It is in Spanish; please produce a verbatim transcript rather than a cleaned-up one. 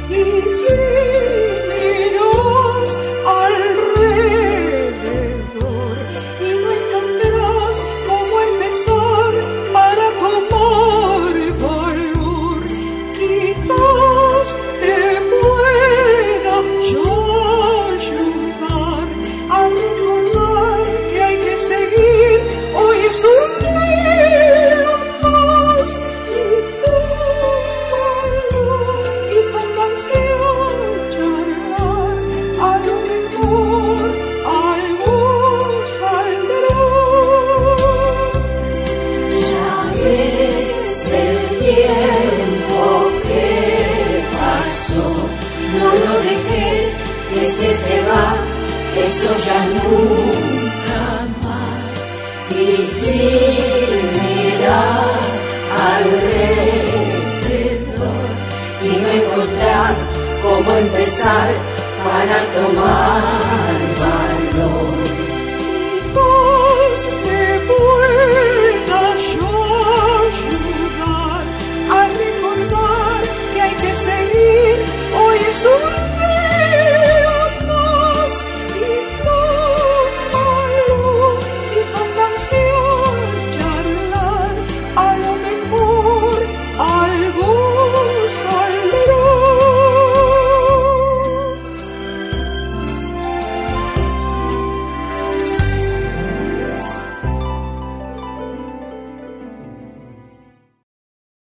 Y si miras alrededor y no encontrarás cómo empezar para tomar valor, quizás te pueda yo ayudar a recordar que hay que seguir. Hoy es un día más y tómalo y con canción charlar, a lo mejor algo saldrá. Ya ves el tiempo que pasó, no lo dejes que se te va, eso ya nunca más. Y si miras alrededor y no encontrás cómo empezar para tomar valor,